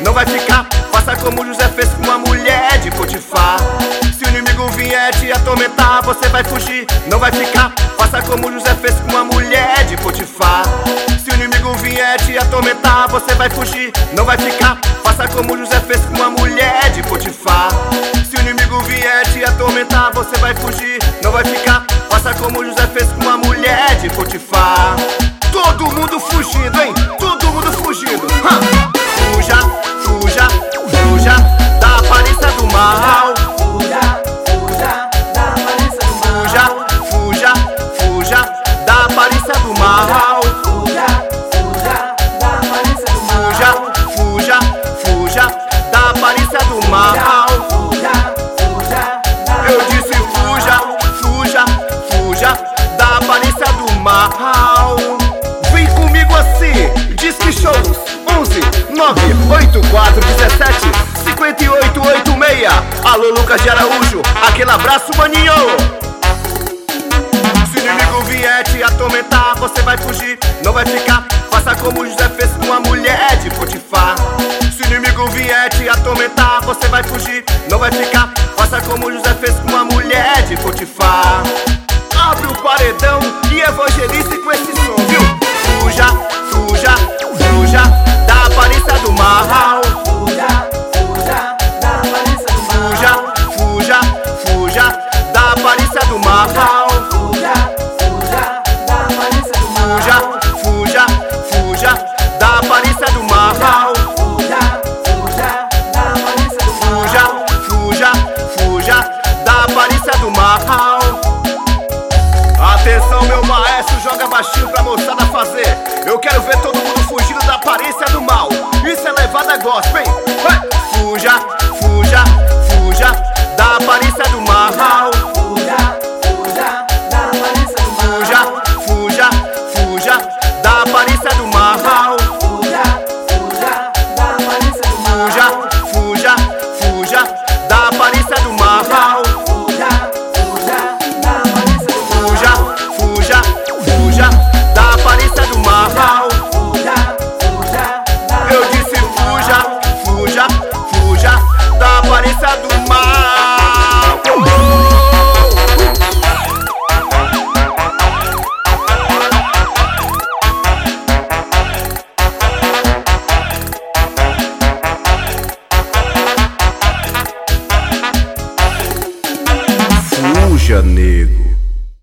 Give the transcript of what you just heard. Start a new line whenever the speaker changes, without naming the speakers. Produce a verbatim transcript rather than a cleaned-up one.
não vai ficar. Faça como José fez com a mulher de Potifar. Se o inimigo vier te atormentar, você vai fugir, não vai ficar. Faça como José fez com a mulher de Potifar. Se o inimigo vier te atormentar, você vai fugir, não vai ficar. Faça como José fez com a mulher de Potifar. Se o inimigo vier te atormentar, você vai fugir, não vai ficar. Faça como José fez com a mulher de Potifar. Todo mundo fugindo, hein? Todo mundo fugindo. Ha! Fuja, fuja, fuja da aparência do mal.
Fuja, fuja da aparência do mal.
Fuja, fuja, fuja da aparência do mal.
Fuja, fuja da aparência do mal.
Fuja, fuja, fuja da aparência do mal.
Fuja, fuja da
Eu disse fuja, fuja, fuja da aparência do mal. Vem comigo assim, Disque Shows onze nove oito quatro um sete cinco oito oito seis. Alô Lucas de Araújo, aquele abraço maninho. Se o inimigo vier te atormentar, você vai fugir, não vai ficar. Faça como José fez com a mulher de Potifar. Se o inimigo vier te atormentar, você vai fugir, não vai ficar. Faça como José fez com a mulher de Potifar. Abre o paredão e evangelize com esse som, viu? Fuja, fuja, fuja da aparência do mal.
Fuja, fuja da aparência do mal.
Fuja, fuja, fuja da aparência do mal.
Fuja, fuja da aparência do mal.
Fuja, fuja, fuja da aparência do mal.
Fuja, fuja da aparência do mal.
Fuja, fuja, fuja da aparência do mal. Atenção, meu maestro, joga baixinho pra moçada fazer. Eu quero ver todo mundo fugindo da aparência do mal. Isso é levada gospel, hein? Vai! Fuja, fuja, fuja da aparência do mal.
Fuja, fuja da aparência do mal.
Fuja, fuja, fuja da aparência do mal.
Fuja, fuja da aparência do mal.
Fuja, fuja, fuja da aparência do mal.
Fuja, fuja da aparência do mal.
Fuja, fuja, fuja da aparência do mal.
Fuja, fuja da
Eu disse fuja, fuja, fuja da aparência do mal. Fuja, nego.